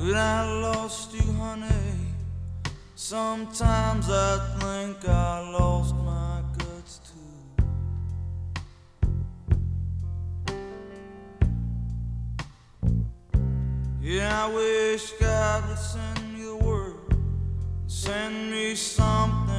When I lost you, honey, sometimes I think I lost my guts too. Yeah, I wish God would send me the word, send me something